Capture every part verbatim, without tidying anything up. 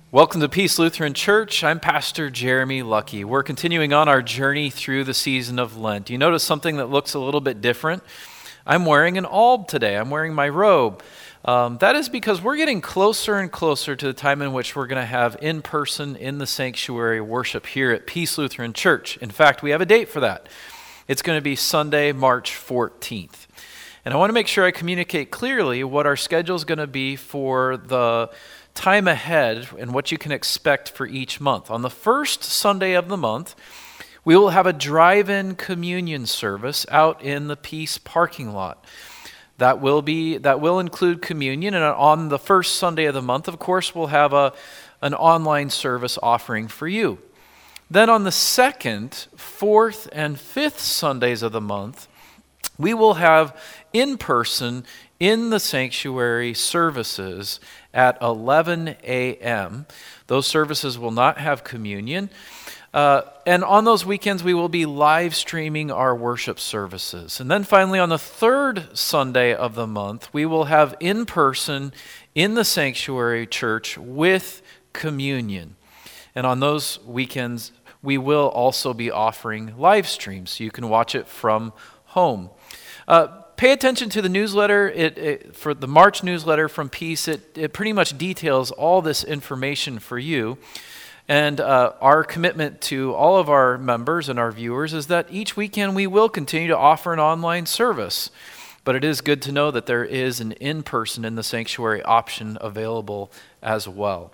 Welcome to Peace Lutheran Church. I'm Pastor Jeremy Lucky. We're continuing on our journey through the season of Lent. You notice something that looks a little bit different? I'm wearing an alb today. I'm wearing my robe. Um, that is because we're getting closer and closer to the time in which we're going to have in-person, in the sanctuary worship here at Peace Lutheran Church. In fact, we have a date for that. It's going to be Sunday, March fourteenth. And I want to make sure I communicate clearly what our schedule is going to be for the time ahead and what you can expect for each month. On the first Sunday of the month, we will have a drive-in communion service out in the Peace parking lot. That will be that will include communion, and on the first Sunday of the month, of course, we'll have a an online service offering for you. Then on the second, fourth, and fifth Sundays of the month, we will have in-person, in the sanctuary services at eleven a.m. Those services will not have communion. Uh, and on those weekends, we will be live streaming our worship services. And then finally, on the third Sunday of the month, we will have in-person, in the sanctuary church with communion. And on those weekends, we will also be offering live streams, so you can watch it from home. Uh, pay attention to the newsletter. It, it for the March newsletter from Peace. It, it pretty much details all this information for you. And uh, our commitment to all of our members and our viewers is that each weekend we will continue to offer an online service. But it is good to know that there is an in-person in the sanctuary option available as well.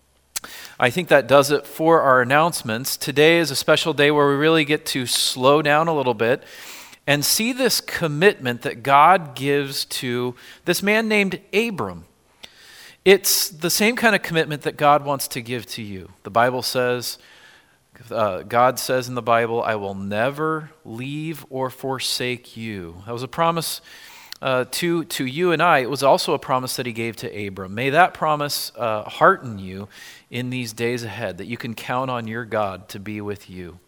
I think that does it for our announcements. Today is a special day where we really get to slow down a little bit and see this commitment that God gives to this man named Abram. It's the same kind of commitment that God wants to give to you. The Bible says, uh, God says in the Bible, I will never leave or forsake you. That was a promise uh, to, to you and I. It was also a promise that he gave to Abram. May that promise uh, hearten you in these days ahead, that you can count on your God to be with you.